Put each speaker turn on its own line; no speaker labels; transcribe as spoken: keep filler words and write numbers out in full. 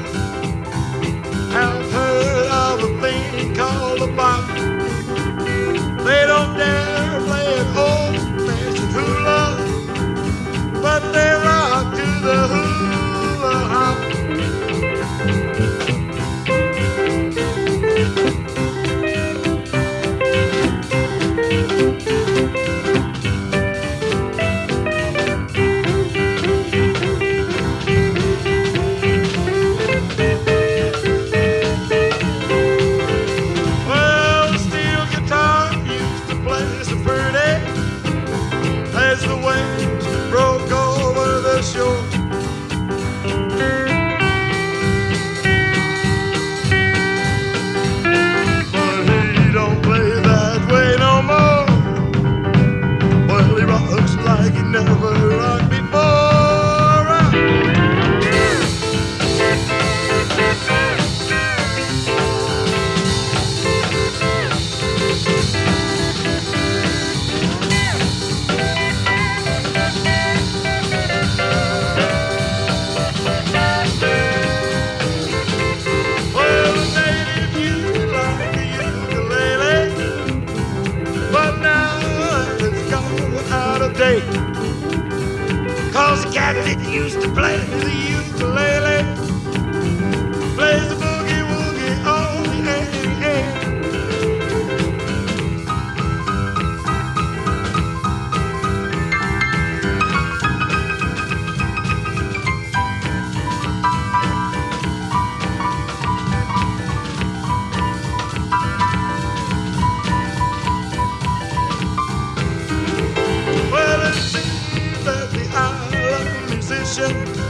I've heard of a thing called a bop. They don't dare play an old-fashioned hula, but they rock to the hula hop. Well, the steel guitar used to play so pretty as the waves broke over the shore. But he don't play that way no more. Well, he rocks like he never rocked before. Well, the native used to like the ukulele, but now it's gone out of date. 'Cause the cat that used to play the ukulele plays the boogie woogie on the A A. Well, it seems that the island musician